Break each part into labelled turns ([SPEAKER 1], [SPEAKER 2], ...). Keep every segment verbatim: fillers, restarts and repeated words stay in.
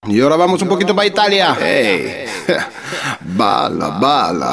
[SPEAKER 1] Y ahora vamos un poquito para Italia. Hey, bala, bala.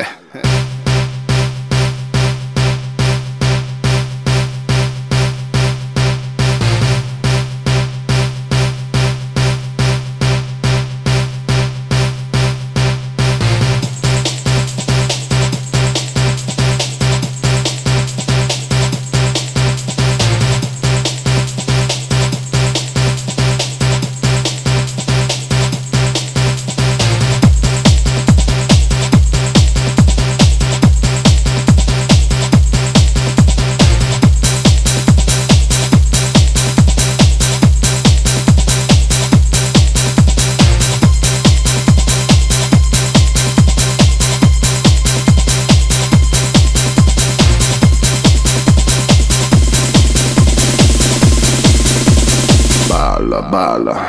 [SPEAKER 1] Balla, balla.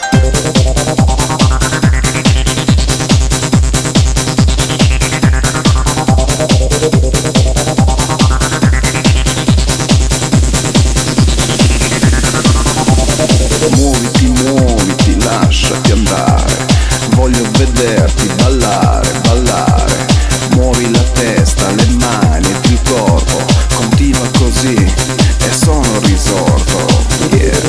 [SPEAKER 1] Muoviti, muoviti, lasciati andare. Voglio vederti ballare, ballare. Muovi la testa, le mani e il corpo. Continua così e sono risorto. Yeah.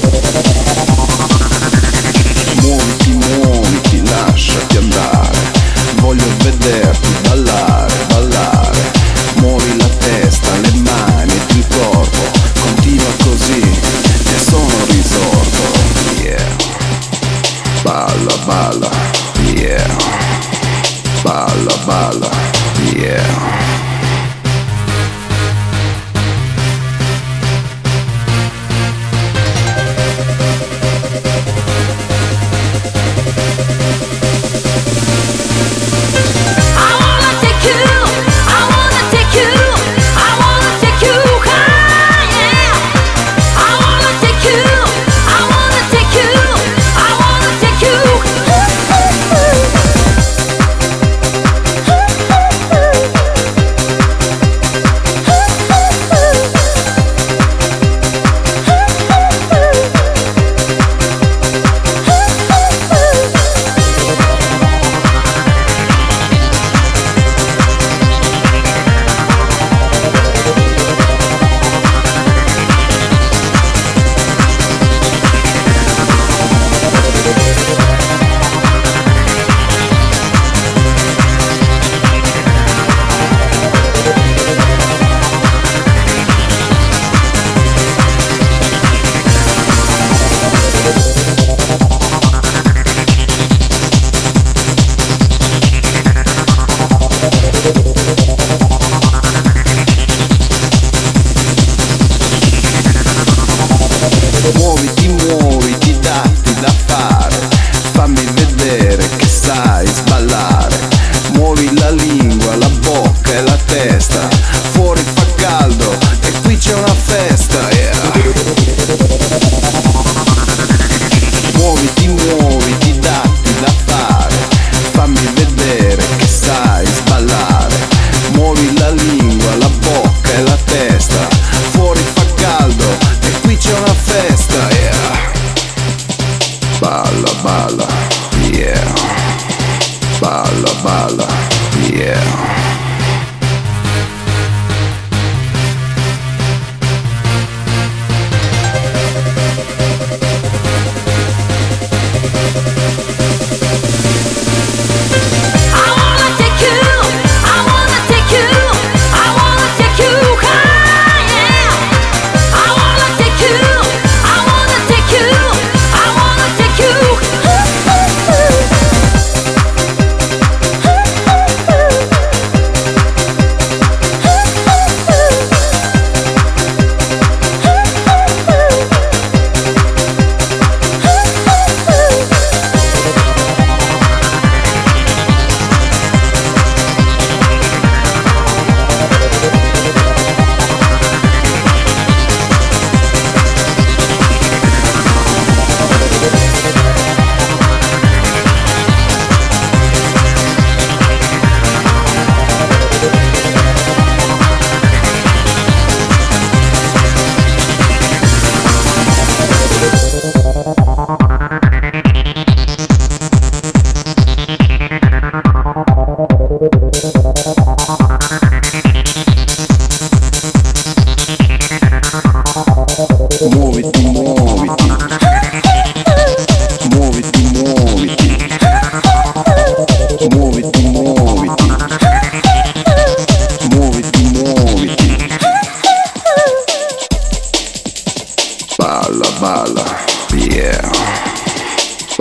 [SPEAKER 1] Muoviti, muoviti, lasciati andare. Voglio vederti ballare, ballare. Muovi la testa, le mani e il corpo. Continua così e sono risorto. Yeah. Balla, balla. Yeah. Balla, balla. Yeah. Muoviti, muoviti, datti da fare. Fammi vedere che sai sballare. Muovi la lingua, la bocca e la testa. Fuori fa caldo e qui c'è una festa, yeah. Muoviti, muoviti, datti da fare. Fammi vedere che sai sballare. Muovi la lingua, la bocca e la testa. Fuori fa caldo e qui c'è una festa, yeah. Balla, balla, yeah. Balla, balla, yeah.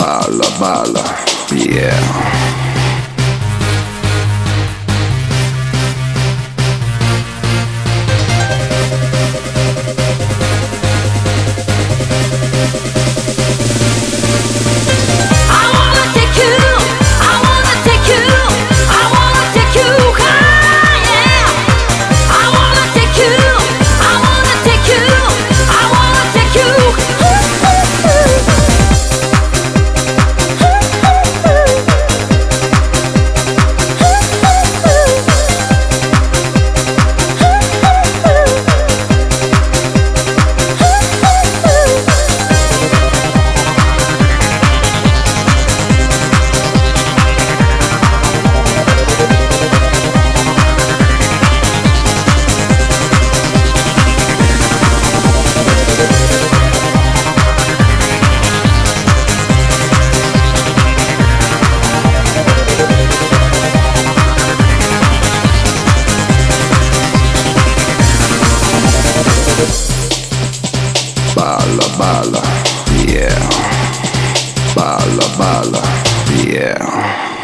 [SPEAKER 1] balla, balla, yeah. Balla, balla, yeah. Balla, balla, yeah.